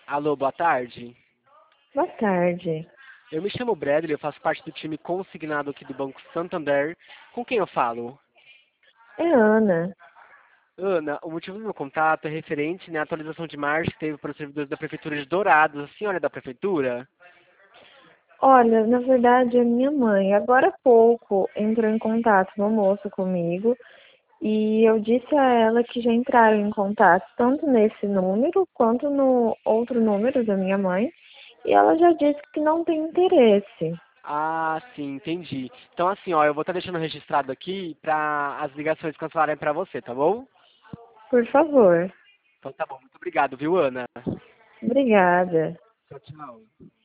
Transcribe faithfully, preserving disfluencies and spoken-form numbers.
Alô, boa tarde. Boa tarde. Eu me chamo Bradley, eu faço parte do time consignado aqui do Banco Santander. Com quem eu falo? É Ana. Ana, o motivo do meu contato é referente né, à atualização de março que teve para os servidores da Prefeitura de Dourados. A senhora é da Prefeitura? Olha, na verdade, a minha mãe, agora há pouco, entrou em contato no almoço comigo e eu disse a ela que já entraram em contato tanto nesse número quanto no outro número da minha mãe e ela já disse que não tem interesse. Ah, sim, entendi. Então assim, ó, eu vou estar deixando registrado aqui para as ligações cancelarem para você, tá bom? Por favor. Então tá bom, muito obrigado, viu, Ana? Obrigada. Tchau, tchau.